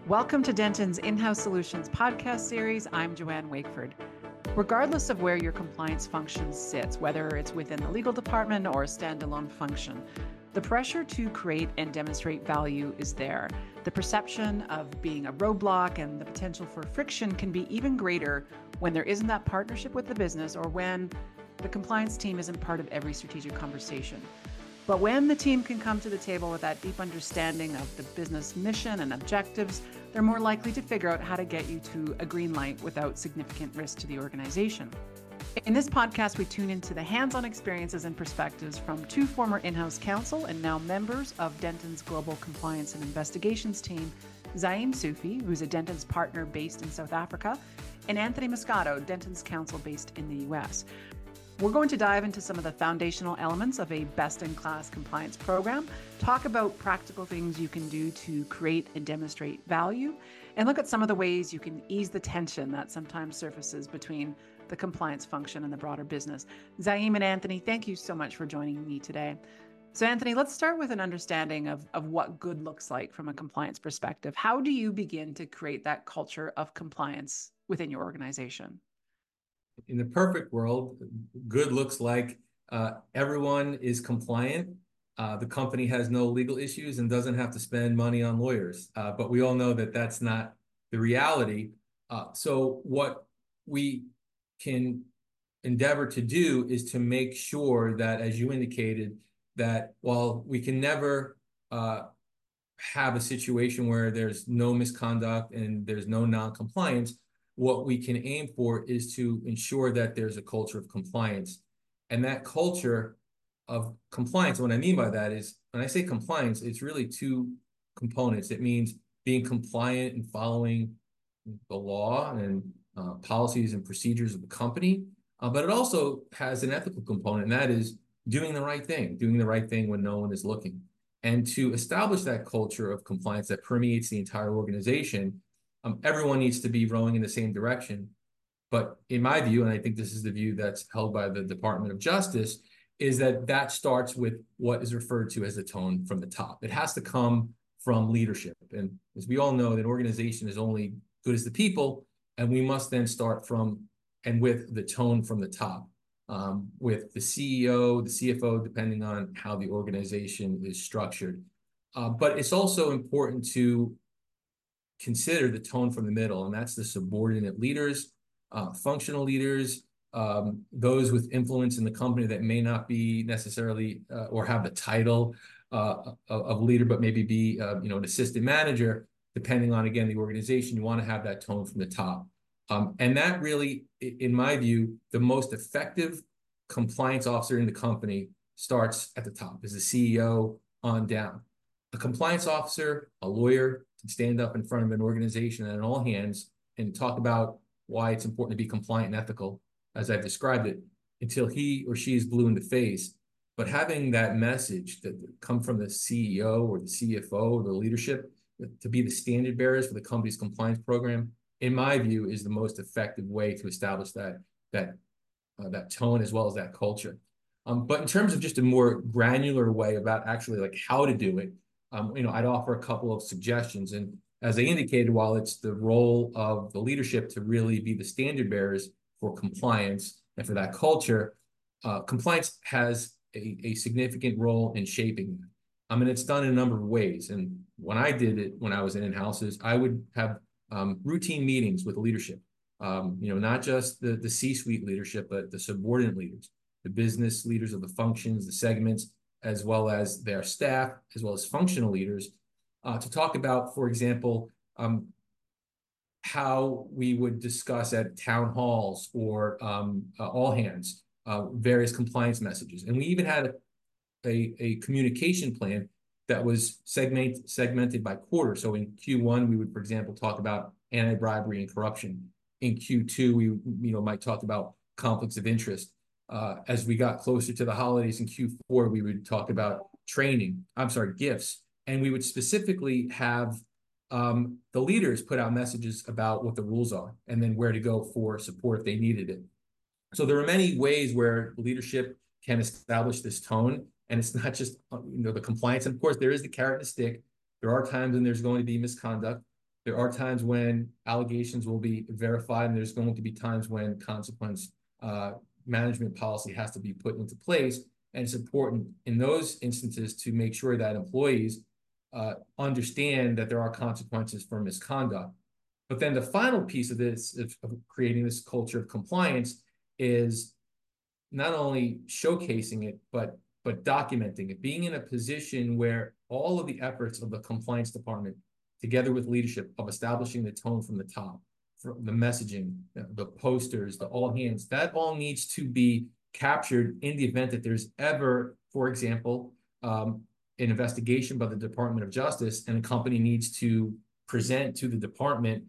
Welcome to Denton's In-House Solutions podcast series. I'm Joanne Wakeford. Regardless of where your compliance function sits, whether it's within the legal department or a standalone function, the pressure to create and demonstrate value is there. The perception of being a roadblock and the potential for friction can be even greater when there isn't that partnership with the business or when the compliance team isn't part of every strategic conversation. But when the team can come to the table with that deep understanding of the business mission and objectives, they're more likely to figure out how to get you to a green light without significant risk to the organization. In this podcast, we tune into the hands-on experiences and perspectives from two former in-house counsel and now members of Denton's Global Compliance and Investigations team, Zaim Sufi, who's a Denton's partner based in South Africa, and Anthony Moscato, Denton's counsel based in the US. We're going to dive into some of the foundational elements of a best-in-class compliance program, talk about practical things you can do to create and demonstrate value, and look at some of the ways you can ease the tension that sometimes surfaces between the compliance function and the broader business. Zaim and Anthony, thank you so much for joining me today. So Anthony, let's start with an understanding of what good looks like from a compliance perspective. How do you begin to create that culture of compliance within your organization? In the perfect world, good looks like everyone is compliant. The company has no legal issues and doesn't have to spend money on lawyers. But we all know that that's not the reality. So what we can endeavor to do is to make sure that, as you indicated, that while we can never have a situation where there's no misconduct and there's no non-compliance, what we can aim for is to ensure that there's a culture of compliance. And that culture of compliance, what I mean by that is, when I say compliance, it's really two components. It means being compliant and following the law and policies and procedures of the company. But it also has an ethical component, and that is doing the right thing when no one is looking. And to establish that culture of compliance that permeates the entire organization, everyone needs to be rowing in the same direction. But in my view, and I think this is the view that's held by the Department of Justice, is that starts with what is referred to as the tone from the top. It has to come from leadership. And as we all know, an organization is only good as the people, and we must then start from and with the tone from the top, with the CEO, the CFO, depending on how the organization is structured. But it's also important to consider the tone from the middle, and that's the subordinate leaders, functional leaders, those with influence in the company that may not be necessarily or have the title of leader, but maybe be an assistant manager, depending on, again, the organization. You want to have that tone from the top. And that really, in my view, the most effective compliance officer in the company starts at the top, is the CEO on down. A compliance officer, a lawyer, can stand up in front of an organization and all hands and talk about why it's important to be compliant and ethical, as I've described it, until he or she is blue in the face. But having that message that come from the CEO or the CFO or the leadership to be the standard bearers for the company's compliance program, in my view, is the most effective way to establish that tone as well as that culture. But in terms of just a more granular way about actually like how to do it, I'd offer a couple of suggestions. And as I indicated, while it's the role of the leadership to really be the standard bearers for compliance and for that culture, compliance has a significant role in shaping that. And it's done in a number of ways. And when I did it, when I was in houses, I would have routine meetings with leadership, not just the C-suite leadership, but the subordinate leaders, the business leaders of the functions, the segments, as well as their staff, as well as functional leaders, to talk about, for example, how we would discuss at town halls or all hands, various compliance messages. And we even had a communication plan that was segmented by quarter. So in Q1, we would, for example, talk about anti-bribery and corruption. In Q2, we might talk about conflicts of interest. As we got closer to the holidays in Q4, we would talk about gifts. And we would specifically have the leaders put out messages about what the rules are and then where to go for support if they needed it. So there are many ways where leadership can establish this tone. And it's not just the compliance. And of course, there is the carrot and the stick. There are times when there's going to be misconduct. There are times when allegations will be verified, and there's going to be times when consequence management policy has to be put into place. And it's important in those instances to make sure that employees understand that there are consequences for misconduct. But then the final piece of this, of creating this culture of compliance, is not only showcasing it, but documenting it, being in a position where all of the efforts of the compliance department, together with leadership, of establishing the tone from the top, from the messaging, the posters, the all hands, that all needs to be captured in the event that there's ever, for example, an investigation by the Department of Justice, and a company needs to present to the department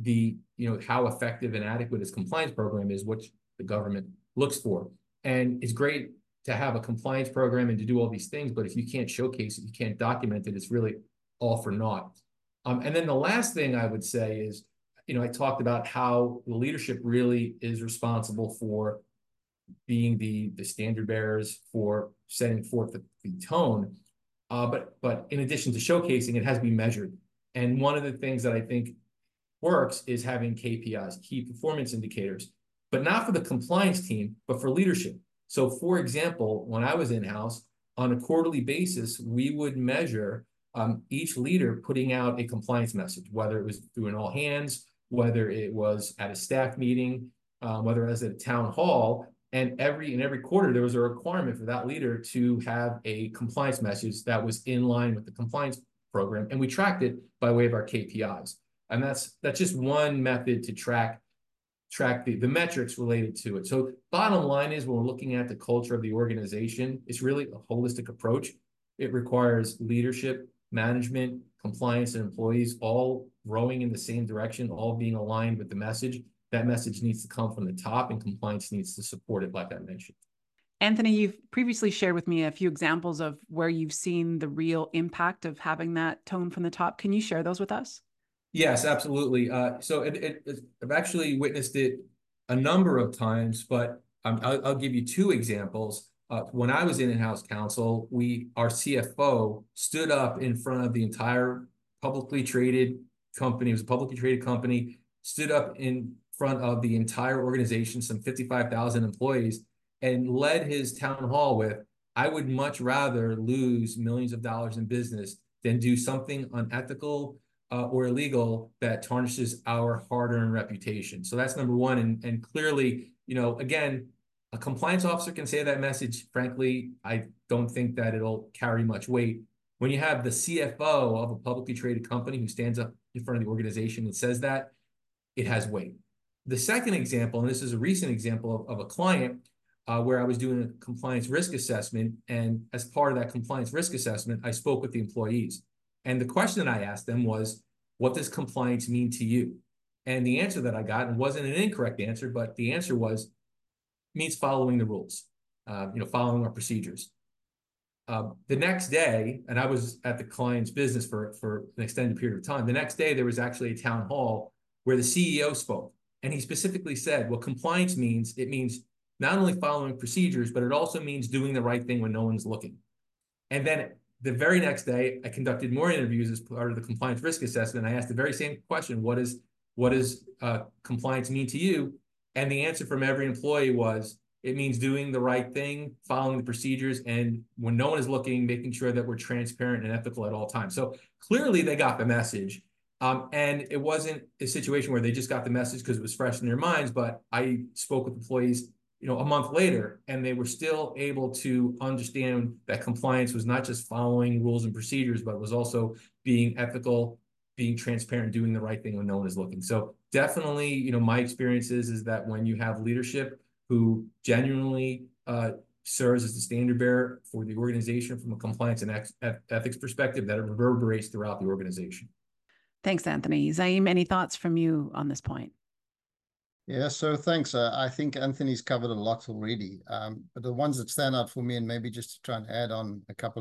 how effective and adequate its compliance program is, which the government looks for. And it's great to have a compliance program and to do all these things, but if you can't showcase it, you can't document it, it's really all for naught. And then the last thing I would say is, I talked about how the leadership really is responsible for being the standard bearers, for setting forth the tone. But in addition to showcasing, it has to be measured. And one of the things that I think works is having KPIs, key performance indicators, but not for the compliance team, but for leadership. So for example, when I was in-house, on a quarterly basis, we would measure each leader putting out a compliance message, whether it was through an all hands, whether it was at a staff meeting, whether it was at a town hall. And every quarter, there was a requirement for that leader to have a compliance message that was in line with the compliance program. And we tracked it by way of our KPIs. And that's just one method to track the metrics related to it. So bottom line is, when we're looking at the culture of the organization, it's really a holistic approach. It requires leadership, management, compliance, and employees all rowing in the same direction, all being aligned with the message. That message needs to come from the top, and compliance needs to support it, like I mentioned. Anthony, you've previously shared with me a few examples of where you've seen the real impact of having that tone from the top. Can you share those with us? Yes, absolutely. So I've actually witnessed it a number of times, but I'll give you two examples. When I was in-house counsel, our CFO stood up in front of the entire publicly traded company. It was a publicly traded company, stood up in front of the entire organization, some 55,000 employees, and led his town hall with, "I would much rather lose millions of dollars in business than do something unethical or illegal that tarnishes our hard-earned reputation." So that's number one. And clearly, again, a compliance officer can say that message. Frankly, I don't think that it'll carry much weight. When you have the CFO of a publicly traded company who stands up in front of the organization and says that, it has weight. The second example, and this is a recent example of a client where I was doing a compliance risk assessment. And as part of that compliance risk assessment, I spoke with the employees. And the question that I asked them was, "What does compliance mean to you?" And the answer that I got, and wasn't an incorrect answer, but the answer was, means following the rules, following our procedures. The next day, and I was at the client's business for an extended period of time. The next day, there was actually a town hall where the CEO spoke. And he specifically said, what compliance means, it means not only following procedures, but it also means doing the right thing when no one's looking. And then the very next day, I conducted more interviews as part of the compliance risk assessment. I asked the very same question: what does compliance mean to you? And the answer from every employee was, it means doing the right thing, following the procedures, and when no one is looking, making sure that we're transparent and ethical at all times. So clearly they got the message. And it wasn't a situation where they just got the message because it was fresh in their minds, but I spoke with employees a month later, and they were still able to understand that compliance was not just following rules and procedures, but was also being ethical, being transparent, doing the right thing when no one is looking. So definitely, my experience is that when you have leadership who genuinely serves as the standard bearer for the organization from a compliance and ethics perspective, that it reverberates throughout the organization. Thanks, Anthony. Zaim, any thoughts from you on this point? Yeah, so thanks. I think Anthony's covered a lot already. But the ones that stand out for me, and maybe just to try and add on a couple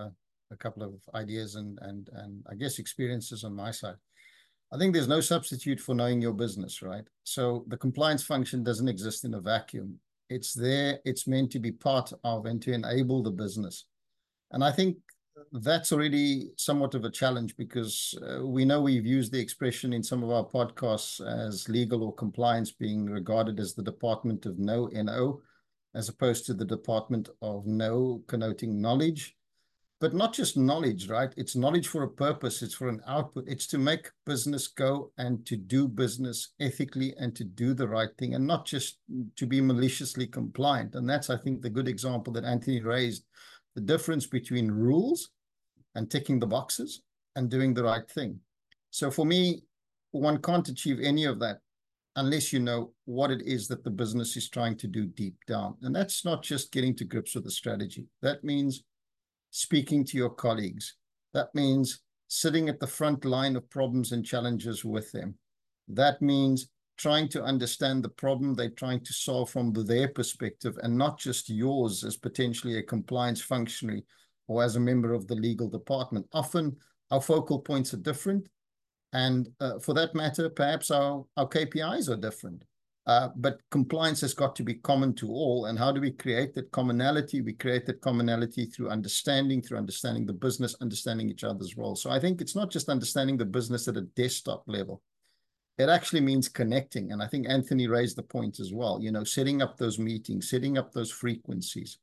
of ideas and I guess experiences on my side. I think there's no substitute for knowing your business, right? So the compliance function doesn't exist in a vacuum. It's there. It's meant to be part of and to enable the business. And I think that's already somewhat of a challenge because we know we've used the expression in some of our podcasts as legal or compliance being regarded as the Department of No, N-O, as opposed to the Department of Know, connoting knowledge. But not just knowledge, right? It's knowledge for a purpose. It's for an output. It's to make business go and to do business ethically and to do the right thing and not just to be maliciously compliant. And that's, I think, the good example that Anthony raised, the difference between rules and ticking the boxes and doing the right thing. So for me, one can't achieve any of that unless you know what it is that the business is trying to do deep down. And that's not just getting to grips with the strategy. That means speaking to your colleagues. That means sitting at the front line of problems and challenges with them. That means trying to understand the problem they're trying to solve from their perspective and not just yours as potentially a compliance functionary or as a member of the legal department. Often our focal points are different. And for that matter, perhaps our KPIs are different. But compliance has got to be common to all. And how do we create that commonality? We create that commonality through understanding the business, understanding each other's roles. So I think it's not just understanding the business at a desktop level. It actually means connecting. And I think Anthony raised the point as well, you know, setting up those meetings, setting up those frequencies,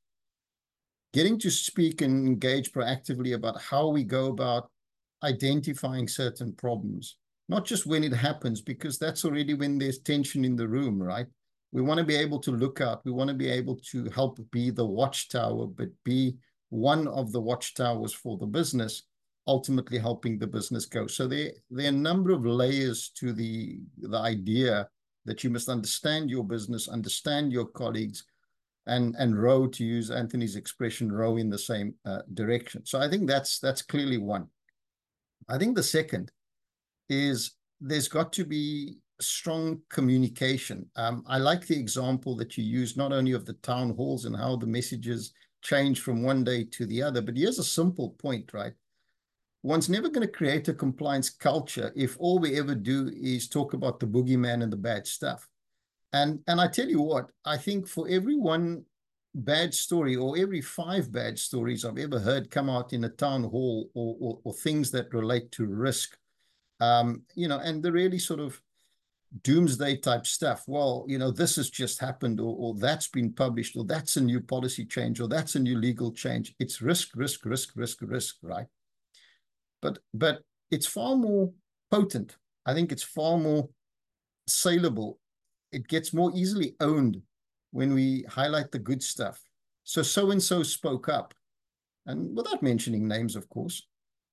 getting to speak and engage proactively about how we go about identifying certain problems, not just when it happens, because that's already when there's tension in the room, right? We want to be able to look out. We want to be able to help be the watchtower, but be one of the watchtowers for the business, ultimately helping the business go. So there are a number of layers to the idea that you must understand your business, understand your colleagues, and row, to use Anthony's expression, row in the same direction. So I think that's clearly one. I think the second is there's got to be strong communication. I like the example that you use, not only of the town halls and how the messages change from one day to the other, but here's a simple point, right? One's never going to create a compliance culture if all we ever do is talk about the boogeyman and the bad stuff. And I tell you what, I think for every one bad story or every 5 bad stories I've ever heard come out in a town hall or things that relate to risk, you know, and the really sort of doomsday type stuff. Well, you know, this has just happened, or that's been published, or that's a new policy change, or that's a new legal change. It's risk, right? But it's far more potent. I think it's far more saleable. It gets more easily owned when we highlight the good stuff. So-and-so spoke up, and without mentioning names, of course,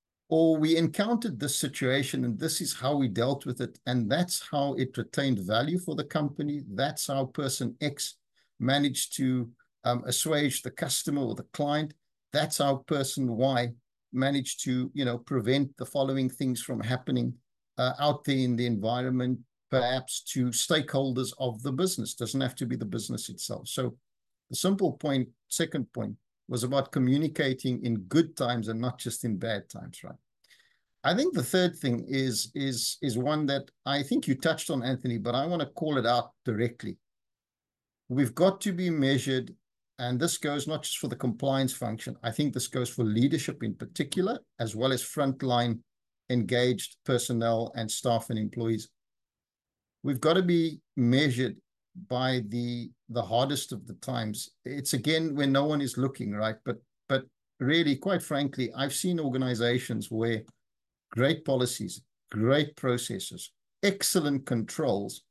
or we encountered this situation and this is how we dealt with it, and that's how it retained value for the company. That's how person X managed to assuage the customer or the client. That's how person Y managed to, you know, prevent the following things from happening out there in the environment, perhaps to stakeholders of the business. Doesn't have to be the business itself. So the simple point, second point, was about communicating in good times and not just in bad times, right? I think the third thing is one that I think you touched on, Anthony, but I want to call it out directly. We've got to be measured, and this goes not just for the compliance function. I think this goes for leadership in particular, as well as frontline engaged personnel and staff and employees. We've got to be measured by the hardest of the times. It's again when no one is looking, right? But really, quite frankly, I've seen organizations where great policies, great processes, excellent controls,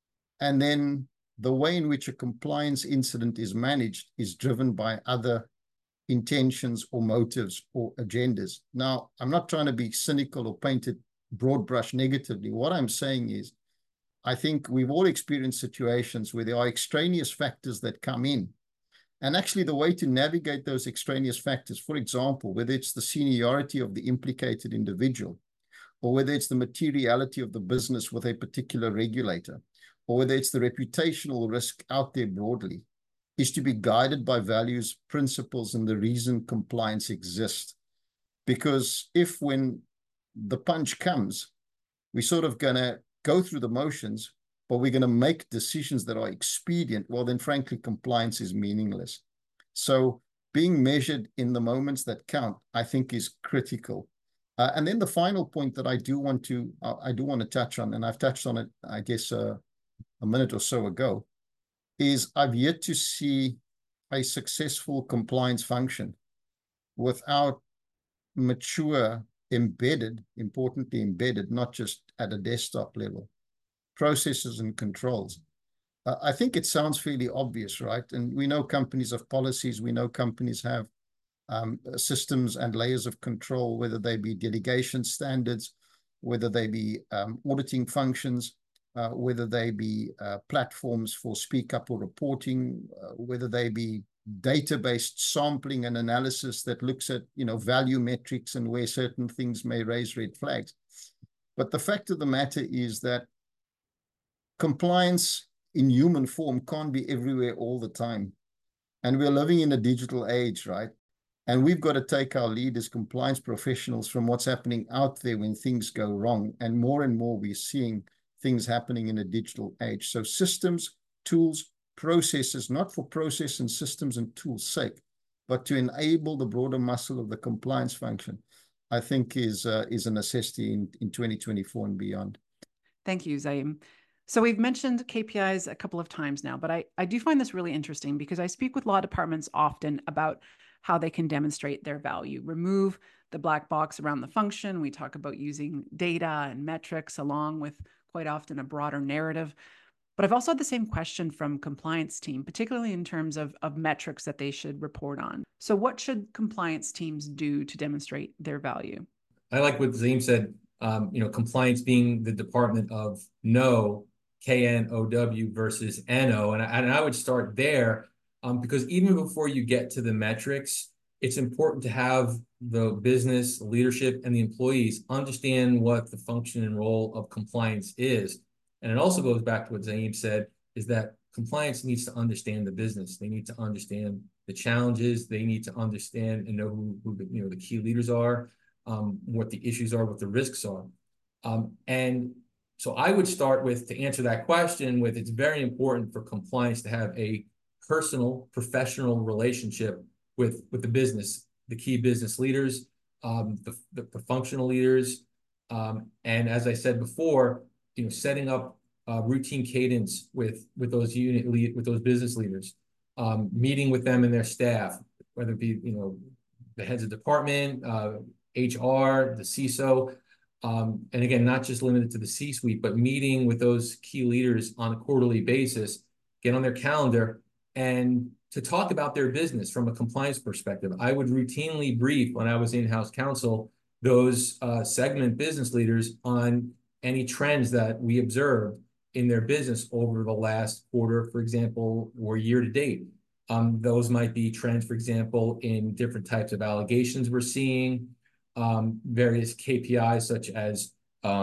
and then the way in which a compliance incident is managed is driven by other intentions or motives or agendas. Now, I'm not trying to be cynical or paint it broad brush negatively. What I'm saying is, I think we've all experienced situations where there are extraneous factors that come in. And actually the way to navigate those extraneous factors, for example, whether it's the seniority of the implicated individual, or whether it's the materiality of the business with a particular regulator, or whether it's the reputational risk out there broadly, is to be guided by values, principles, and the reason compliance exists. Because if when the punch comes, we're sort of going to go through the motions, but we're going to make decisions that are expedient, well, then frankly, compliance is meaningless. So being measured in the moments that count, I think, is critical. And then the final point that I do want to touch on, and I've touched on it, I guess, a minute or so ago, is I've yet to see a successful compliance function without mature, importantly embedded, not just at a desktop level, processes and controls. I think it sounds fairly obvious, right? And we know companies have policies, we know companies have systems and layers of control, whether they be delegation standards, whether they be auditing functions, whether they be platforms for speak up or reporting, whether they be data-based sampling and analysis that looks at, value metrics and where certain things may raise red flags. But the fact of the matter is that compliance in human form can't be everywhere all the time. And we're living in a digital age, right? And we've got to take our lead as compliance professionals from what's happening out there when things go wrong. And more we're seeing things happening in a digital age. So systems, tools, processes, not for process and systems and tools' sake, but to enable the broader muscle of the compliance function, I think is a necessity in 2024 and beyond. Thank you, Zaim. So we've mentioned KPIs a couple of times now, but I do find this really interesting because I speak with law departments often about how they can demonstrate their value, remove the black box around the function. We talk about using data and metrics along with quite often a broader narrative. But I've also had the same question from compliance team, particularly in terms of metrics that they should report on. So what should compliance teams do to demonstrate their value? I like what Zaim said, compliance being the department of know, KNOW versus NO. And I would start there because even before you get to the metrics, it's important to have the business leadership and the employees understand what the function and role of compliance is. And it also goes back to what Zaim said, is that compliance needs to understand the business. They need to understand the challenges. They need to understand and know who the key leaders are, what the issues are, what the risks are. And so I would start with, to answer that question, with it's very important for compliance to have a personal, professional relationship with the business, the key business leaders, the functional leaders. And as I said before, setting up routine cadence with those business leaders, meeting with them and their staff, whether it be, the heads of department, HR, the CISO, and again, not just limited to the C-suite, but meeting with those key leaders on a quarterly basis, get on their calendar and to talk about their business from a compliance perspective. I would routinely brief, when I was in-house counsel, those segment business leaders on any trends that we observed in their business over the last quarter, for example, or year to date. Those might be trends, for example, in different types of allegations we're seeing, various KPIs such as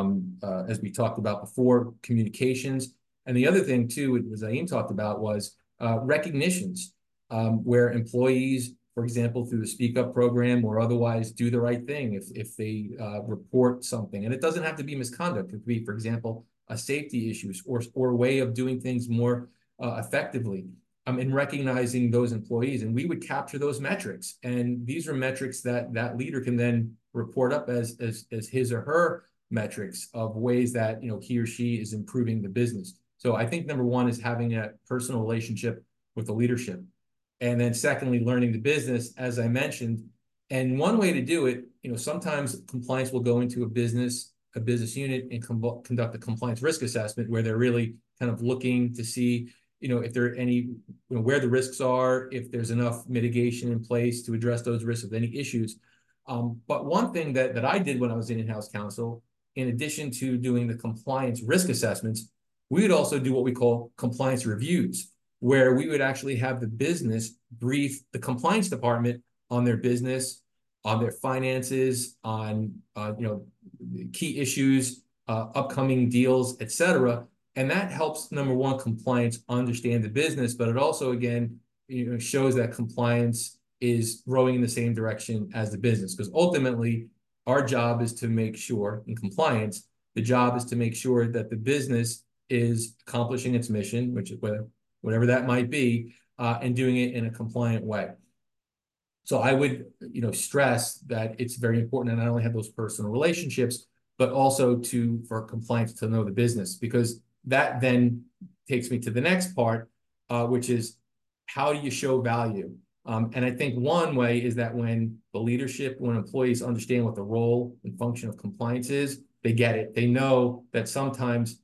we talked about before, communications. And the other thing too, as Zaim talked about, was recognitions, where employees, for example, through the Speak Up program or otherwise do the right thing if they report something. And it doesn't have to be misconduct. It could be, for example, a safety issues or a way of doing things more effectively. In recognizing those employees, and we would capture those metrics. And these are metrics that leader can then report up as his or her metrics of ways that he or she is improving the business. So I think number one is having a personal relationship with the leadership. And then secondly, learning the business, as I mentioned. And one way to do it, sometimes compliance will go into a business unit and conduct a compliance risk assessment where they're really kind of looking to see, if there are any, where the risks are, if there's enough mitigation in place to address those risks of any issues. But one thing that I did when I was in-house counsel, in addition to doing the compliance risk assessments, we would also do what we call compliance reviews, where we would actually have the business brief the compliance department on their business, on their finances, on key issues, upcoming deals, et cetera. And that helps, number one, compliance understand the business, but it also, again, shows that compliance is rowing in the same direction as the business. Because ultimately, our job is to make sure, in compliance, the job is to make sure that the business is accomplishing its mission, which is whatever that might be, and doing it in a compliant way. So I would, stress that it's very important to not only have those personal relationships, but also for compliance to know the business, because that then takes me to the next part, which is how do you show value? And I think one way is that when employees understand what the role and function of compliance is, they get it. They know that sometimes,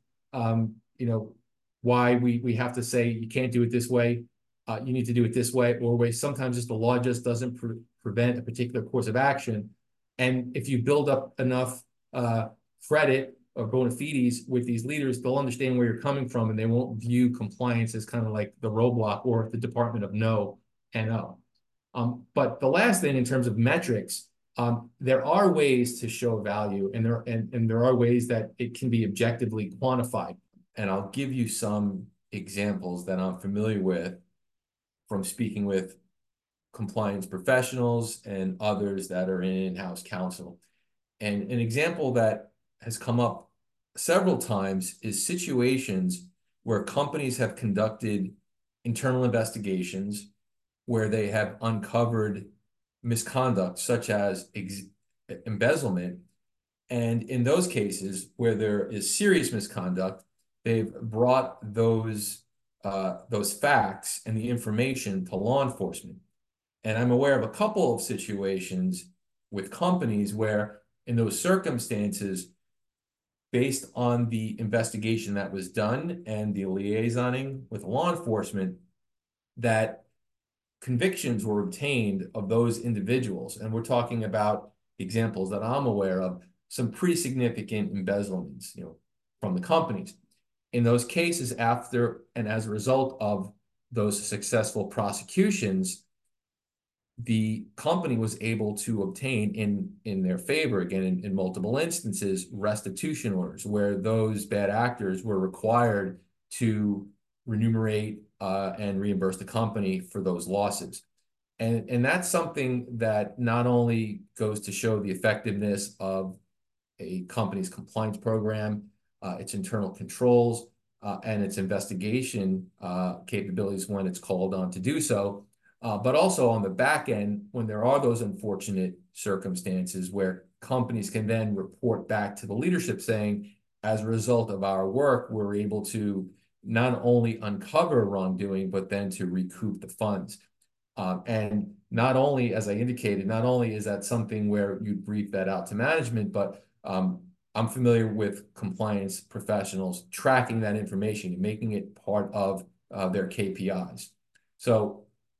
why we have to say you can't do it this way. You need to do it this way, or sometimes just the law just doesn't prevent a particular course of action. And if you build up enough credit or bona fides with these leaders, they'll understand where you're coming from, and they won't view compliance as kind of like the roadblock or the department of no and no. But the last thing in terms of metrics, there are ways to show value, and there are ways that it can be objectively quantified. And I'll give you some examples that I'm familiar with from speaking with compliance professionals and others that are in in-house counsel. And an example that has come up several times is situations where companies have conducted internal investigations where they have uncovered misconduct, such as embezzlement. And in those cases where there is serious misconduct, they've brought those facts and the information to law enforcement. And I'm aware of a couple of situations with companies where, in those circumstances, based on the investigation that was done and the liaisoning with law enforcement, that convictions were obtained of those individuals. And we're talking about examples that I'm aware of, some pretty significant embezzlements, from the companies. In those cases, after and as a result of those successful prosecutions, the company was able to obtain in their favor, again, in multiple instances, restitution orders where those bad actors were required to remunerate and reimburse the company for those losses. And that's something that not only goes to show the effectiveness of a company's compliance program, its internal controls, and its investigation capabilities when it's called on to do so, but also on the back end, when there are those unfortunate circumstances where companies can then report back to the leadership saying, as a result of our work, we're able to not only uncover wrongdoing, but then to recoup the funds. And not only, as I indicated, not only is that something where you brief that out to management, but I'm familiar with compliance professionals tracking that information and making it part of their KPIs. So,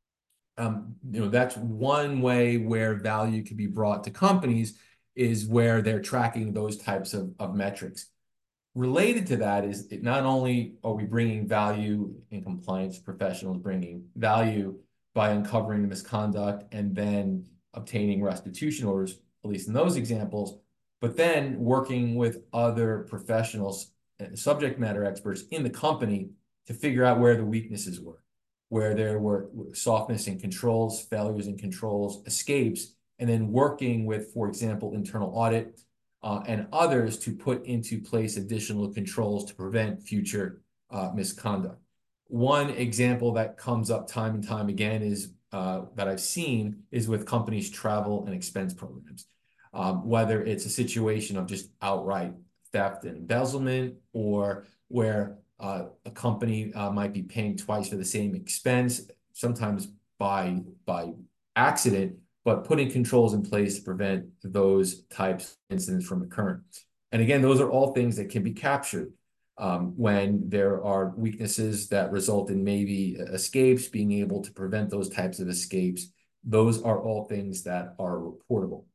that's one way where value can be brought to companies, is where they're tracking those types of metrics. Related to that is not only are we bringing value in compliance professionals, bringing value by uncovering the misconduct and then obtaining restitution orders, at least in those examples, but then working with other professionals, subject matter experts in the company to figure out where the weaknesses were, where there were softness in controls, failures in controls, escapes, and then working with, for example, internal audit and others to put into place additional controls to prevent future misconduct. One example that comes up time and time again is that I've seen is with companies' travel and expense programs. Whether it's a situation of just outright theft and embezzlement, or where a company might be paying twice for the same expense, sometimes by accident, but putting controls in place to prevent those types of incidents from occurring. And again, those are all things that can be captured when there are weaknesses that result in maybe escapes, being able to prevent those types of escapes. Those are all things that are reportable.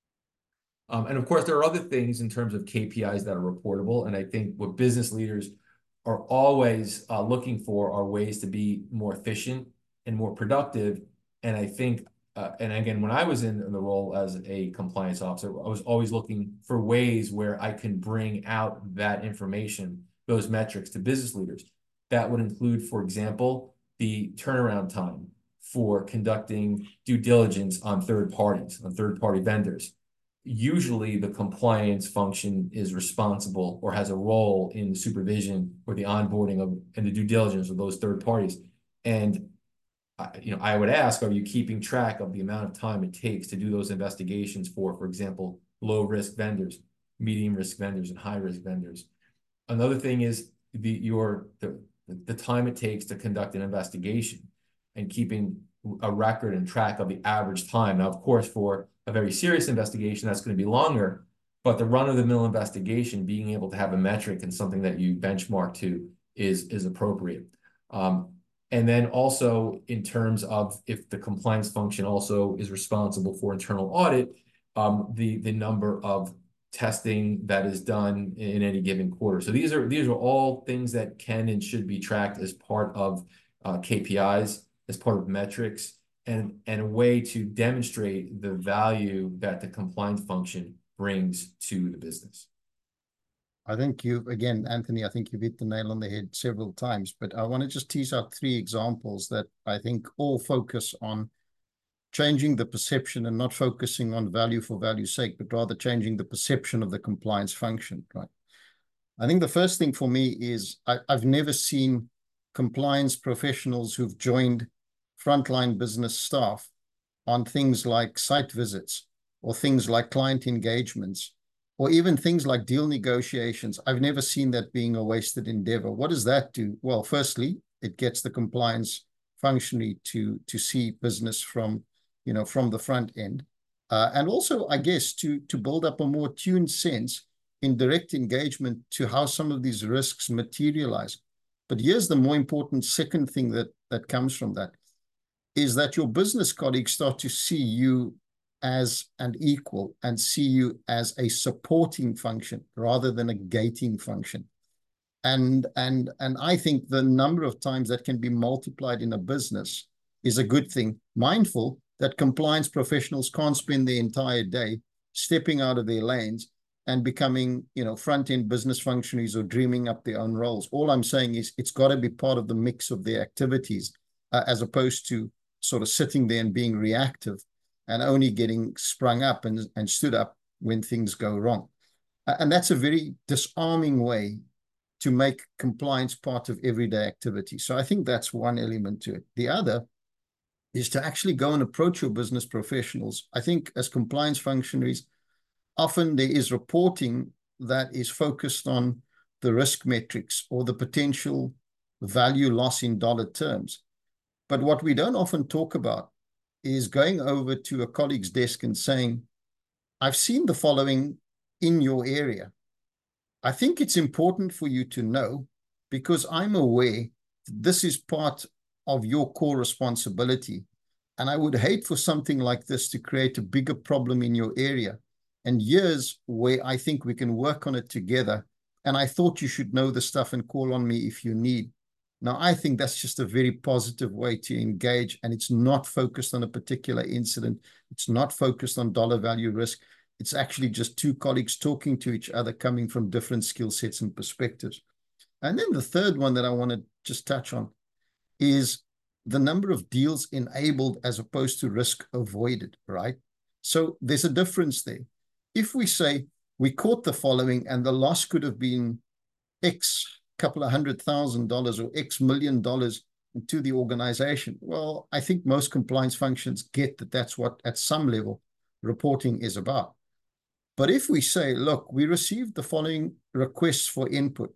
And of course, there are other things in terms of KPIs that are reportable. And I think what business leaders are always looking for are ways to be more efficient and more productive. And I think, and again, when I was in the role as a compliance officer, I was always looking for ways where I can bring out that information, those metrics, to business leaders. That would include, for example, the turnaround time for conducting due diligence on third parties, on third-party vendors. Usually the compliance function is responsible or has a role in the supervision or the onboarding of and the due diligence of those third parties. And I would ask, are you keeping track of the amount of time it takes to do those investigations for example, low risk vendors, medium risk vendors, and high risk vendors? Another thing is the time it takes to conduct an investigation and keeping a record and track of the average time. Now, of course, for a very serious investigation, that's going to be longer, but the run-of-the-mill investigation, being able to have a metric and something that you benchmark to is appropriate. And then also in terms of if the compliance function also is responsible for internal audit, the number of testing that is done in any given quarter. So these are all things that can and should be tracked as part of KPIs, as part of metrics, and a way to demonstrate the value that the compliance function brings to the business. I think again, Anthony, I think you've hit the nail on the head several times, but I want to just tease out 3 examples that I think all focus on changing the perception and not focusing on value for value's sake, but rather changing the perception of the compliance function, right? I think the first thing for me is I've never seen compliance professionals who've joined frontline business staff on things like site visits or things like client engagements or even things like deal negotiations. I've never seen that being a wasted endeavor. What does that do? Well, firstly, it gets the compliance functionary to see business from the front end. And also, I guess, to build up a more tuned sense in direct engagement to how some of these risks materialize. But here's the more important second thing that comes from that, is that your business colleagues start to see you as an equal and see you as a supporting function rather than a gating function. And I think the number of times that can be multiplied in a business is a good thing, mindful that compliance professionals can't spend the entire day stepping out of their lanes and becoming, front-end business functionaries or dreaming up their own roles. All I'm saying is it's got to be part of the mix of their activities, as opposed to sort of sitting there and being reactive and only getting sprung up and stood up when things go wrong. And that's a very disarming way to make compliance part of everyday activity. So I think that's one element to it. The other is to actually go and approach your business professionals. I think as compliance functionaries, often there is reporting that is focused on the risk metrics or the potential value loss in dollar terms. But what we don't often talk about is going over to a colleague's desk and saying, I've seen the following in your area. I think it's important for you to know, because I'm aware this is part of your core responsibility. And I would hate for something like this to create a bigger problem in your area. And here's where I think we can work on it together. And I thought you should know the stuff and call on me if you need. Now, I think that's just a very positive way to engage. And it's not focused on a particular incident. It's not focused on dollar value risk. It's actually just 2 colleagues talking to each other, coming from different skill sets and perspectives. And then the third one that I want to just touch on is the number of deals enabled as opposed to risk avoided, right? So there's a difference there. If we say we caught the following and the loss could have been X couple of $100,000 or X million dollars to the organization, well, I think most compliance functions get that that's what at some level reporting is about. But if we say, look, we received the following requests for input.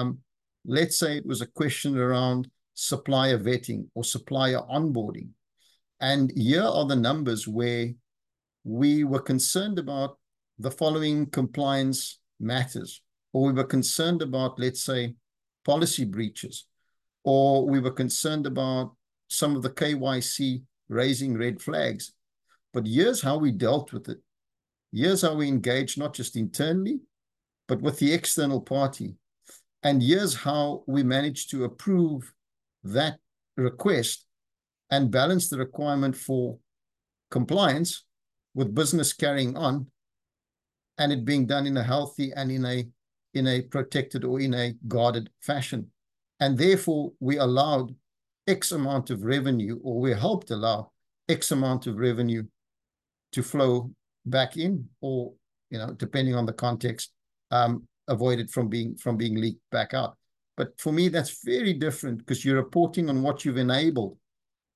Let's say it was a question around supplier vetting or supplier onboarding. And here are the numbers where we were concerned about the following compliance matters, or we were concerned about, let's say, policy breaches, or we were concerned about some of the KYC raising red flags. But here's how we dealt with it. Here's how we engaged, not just internally, but with the external party. And here's how we managed to approve that request and balance the requirement for compliance with business carrying on and it being done in a healthy and in a protected or in a guarded fashion. And therefore, we allowed X amount of revenue, or we helped allow X amount of revenue to flow back in, or, depending on the context, avoid it from being leaked back out. But for me, that's very different, because you're reporting on what you've enabled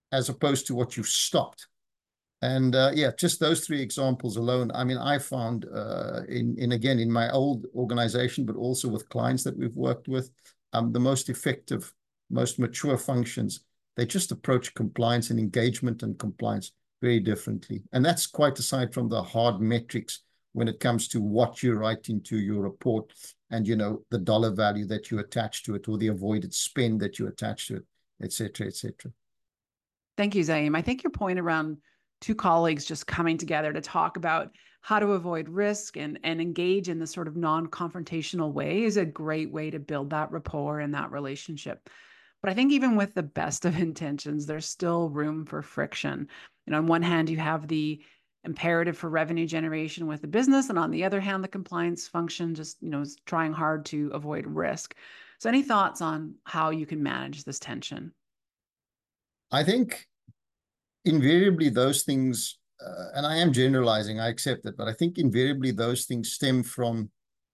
as opposed to what you've stopped. And yeah, just those three examples alone. I mean, I found again, in my old organization, but also with clients that we've worked with, the most effective, most mature functions, they just approach compliance and engagement and compliance very differently. And that's quite aside from the hard metrics when it comes to what you write into your report and, you know, the dollar value that you attach to it or the avoided spend that you attach to it, et cetera, et cetera. Thank you, Zaim. I think your point around two colleagues just coming together to talk about how to avoid risk and engage in the sort of non-confrontational way is a great way to build that rapport and that relationship. But I think even with the best of intentions, there's still room for friction. And on one hand, you have the imperative for revenue generation with the business, and on the other hand, the compliance function just, you know, is trying hard to avoid risk. So any thoughts on how you can manage this tension? I think invariably those things, and I am generalizing, I accept it, but I think invariably those things stem from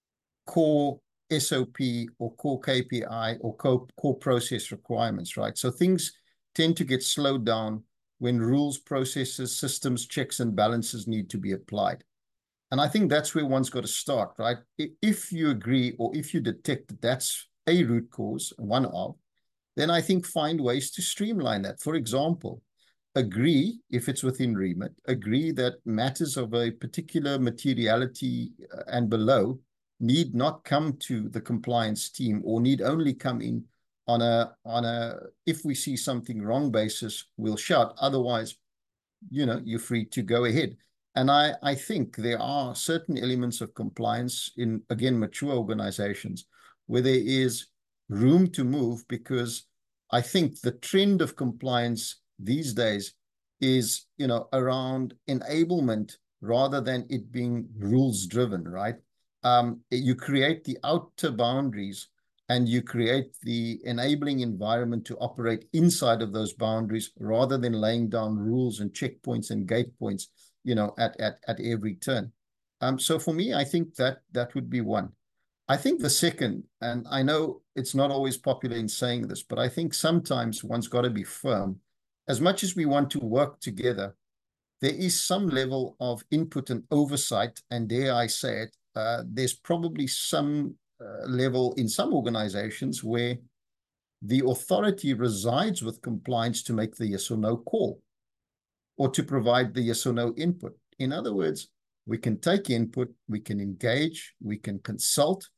core SOP or core KPI or core process requirements, right? So things tend to get slowed down when rules, processes, systems, checks, and balances need to be applied. And I think that's where one's got to start, right? If you agree or if you detect that that's a root cause, one of, then I think find ways to streamline that. For example, agree, if it's within remit, agree that matters of a particular materiality and below need not come to the compliance team or need only come in on a if we see something wrong basis, we'll shout. Otherwise, you know, you're free to go ahead. And I think there are certain elements of compliance in, again, mature organizations where there is room to move, because I think the trend of compliance these days is, you know, around enablement rather than it being rules driven, right? You create the outer boundaries and you create the enabling environment to operate inside of those boundaries rather than laying down rules and checkpoints and gate points, you know, at every turn. So for me, I think that would be one. I think the second, and I know it's not always popular in saying this, but I think sometimes one's got to be firm. As much as we want to work together, there is some level of input and oversight, and dare I say it, there's probably some level in some organizations where the authority resides with compliance to make the yes or no call or to provide the yes or no input. In other words, we can take input, we can engage, we can consult,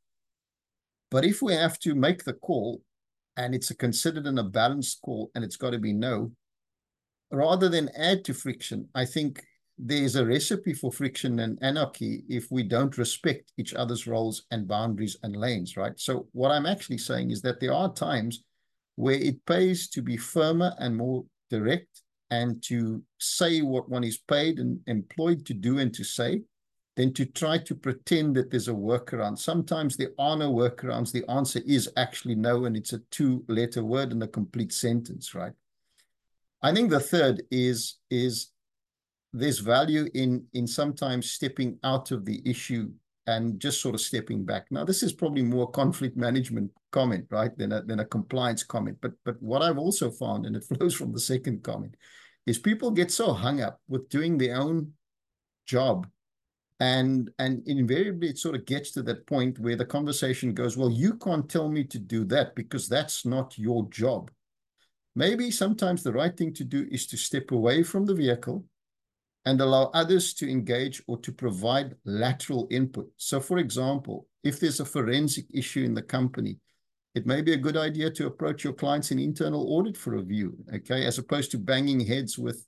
but if we have to make the call and it's considered in a balanced call and it's got to be no, rather than add to friction, I think there's a recipe for friction and anarchy if we don't respect each other's roles and boundaries and lanes, right? So what I'm actually saying is that there are times where it pays to be firmer and more direct and to say what one is paid and employed to do and to say, than to try to pretend that there's a workaround. Sometimes there are no workarounds. The answer is actually no, and it's a two-letter word in a complete sentence, right? I think the third is there's value in sometimes stepping out of the issue and just sort of stepping back. Now, this is probably more conflict management comment, right, than a compliance comment. But what I've also found, and it flows from the second comment, is people get so hung up with doing their own job. And invariably, it sort of gets to that point where the conversation goes, well, you can't tell me to do that because that's not your job. Maybe sometimes the right thing to do is to step away from the vehicle and allow others to engage or to provide lateral input. So, for example, if there's a forensic issue in the company, it may be a good idea to approach your clients in internal audit for review, okay, as opposed to banging heads with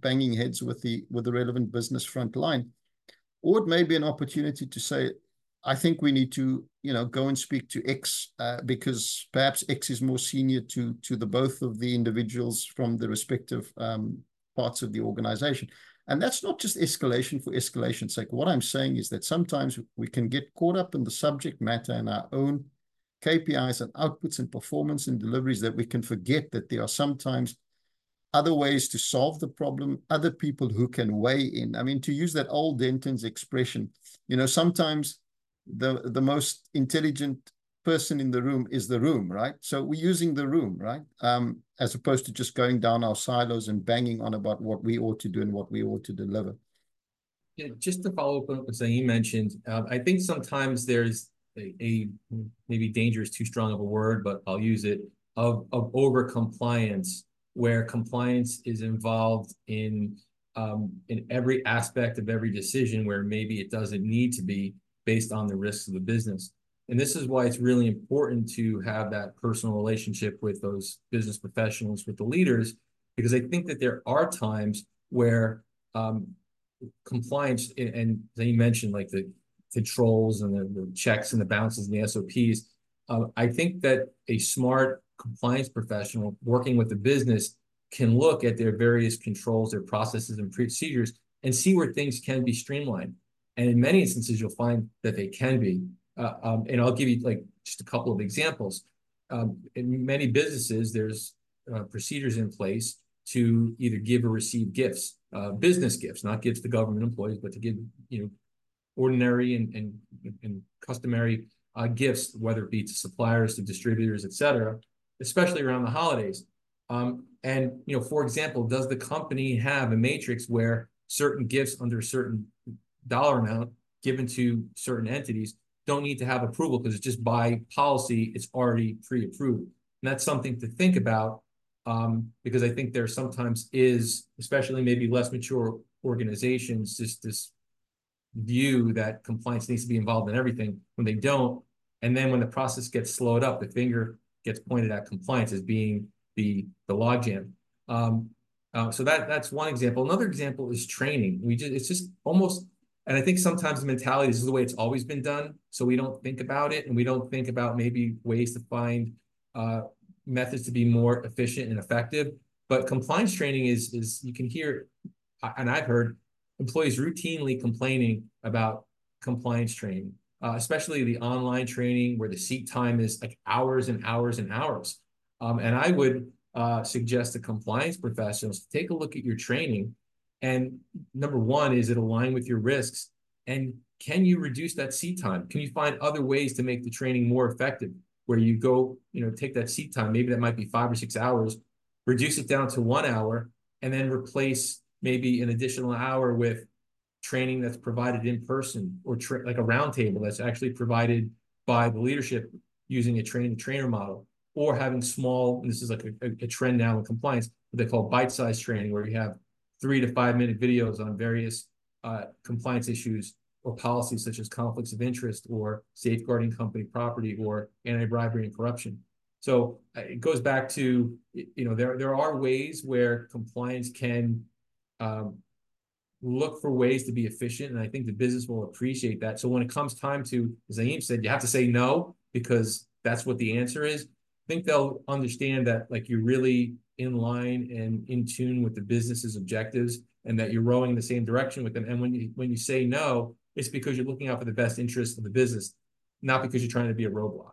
the relevant business front line. Or it may be an opportunity to say, I think we need to, go and speak to X because perhaps X is more senior to the both of the individuals from the respective parts of the organization. And that's not just escalation for escalation's sake. What I'm saying is that sometimes we can get caught up in the subject matter and our own KPIs and outputs and performance and deliveries that we can forget that there are sometimes other ways to solve the problem, other people who can weigh in. I mean, to use that old Denton's expression, sometimes the most intelligent person in the room is the room, right? So we're using the room, right? As opposed to just going down our silos and banging on about what we ought to do and what we ought to deliver. Yeah, just to follow up on what Zaim mentioned, I think sometimes there's a maybe danger is too strong of a word, but I'll use it, of over compliance, where compliance is involved in every aspect of every decision where maybe it doesn't need to be based on the risks of the business. And this is why it's really important to have that personal relationship with those business professionals, with the leaders, because I think that there are times where compliance, and you mentioned like the controls and the checks and the bounces and the SOPs. I think that a smart compliance professional working with the business can look at their various controls, their processes and procedures, and see where things can be streamlined. And in many instances, you'll find that they can be. And I'll give you like just a couple of examples. In many businesses, there's procedures in place to either give or receive gifts, business gifts, not gifts to government employees, but to give, ordinary and customary gifts, whether it be to suppliers, to distributors, et cetera, especially around the holidays. And, for example, does the company have a matrix where certain gifts under a certain dollar amount given to certain entities don't need to have approval because it's just by policy, it's already pre-approved. And that's something to think about, because I think there sometimes is, especially maybe less mature organizations, just this view that compliance needs to be involved in everything when they don't. And then when the process gets slowed up, the finger gets pointed at compliance as being the logjam. So that's one example. Another example is training. It's just almost, and I think sometimes the mentality, this is the way it's always been done. So we don't think about it, and we don't think about maybe ways to find methods to be more efficient and effective. But compliance training is you can hear, and I've heard employees routinely complaining about compliance training, especially the online training where the seat time is like hours and hours and hours. And I would suggest to compliance professionals to take a look at your training. And number one, is it aligned with your risks? And can you reduce that seat time? Can you find other ways to make the training more effective? Where you go, take that seat time, maybe that might be 5 or 6 hours, reduce it down to 1 hour, and then replace maybe an additional hour with training that's provided in person, or like a roundtable that's actually provided by the leadership using a trainer model, or having small, and this is like a trend now in compliance, what they call bite-sized training, where you have 3 to 5 minute videos on various compliance issues or policies such as conflicts of interest or safeguarding company property or anti-bribery and corruption. So it goes back to, there are ways where compliance can look for ways to be efficient. And I think the business will appreciate that. So when it comes time to, as Zaim said, you have to say no, because that's what the answer is. I think they'll understand that like you're really in line and in tune with the business's objectives, and that you're rowing in the same direction with them. And when you say no, it's because you're looking out for the best interest of the business, not because you're trying to be a roadblock.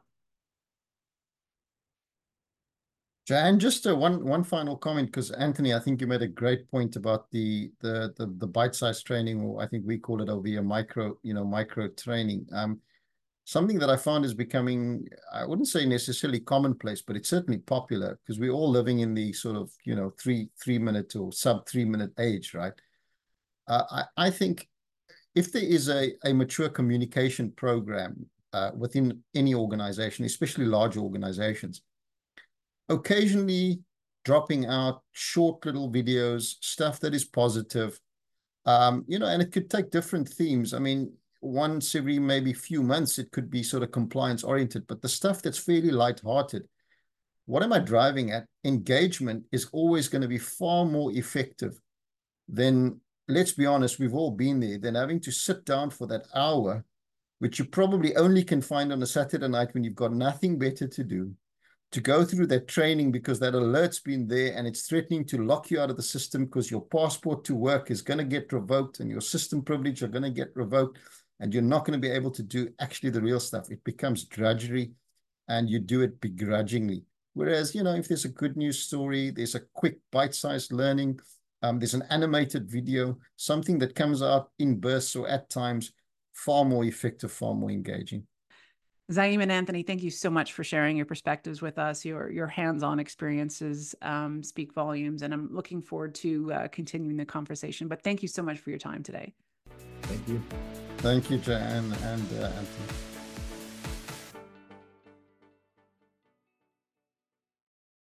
Jan, just one final comment, because Anthony, I think you made a great point about the bite-sized training, or I think we call it over here micro training. Something that I found is becoming, I wouldn't say necessarily commonplace, but it's certainly popular, because we're all living in the sort of 3-minute or sub 3-minute age, right? I think if there is a mature communication program within any organization, especially large organizations, occasionally dropping out short little videos, stuff that is positive, and it could take different themes. I mean, once every maybe few months, it could be sort of compliance oriented, but the stuff that's fairly lighthearted. What am I driving at? Engagement is always going to be far more effective than, let's be honest, we've all been there, than having to sit down for that hour, which you probably only can find on a Saturday night when you've got nothing better to do, to go through that training because that alert's been there and it's threatening to lock you out of the system because your passport to work is going to get revoked and your system privilege are going to get revoked, and you're not going to be able to do actually the real stuff. It becomes drudgery and you do it begrudgingly. Whereas, if there's a good news story, there's a quick bite-sized learning, there's an animated video, something that comes out in bursts or at times, far more effective, far more engaging. Zaim and Anthony, thank you so much for sharing your perspectives with us. Your hands-on experiences speak volumes, and I'm looking forward to continuing the conversation. But thank you so much for your time today. Thank you. Thank you, Joanne and Anthony.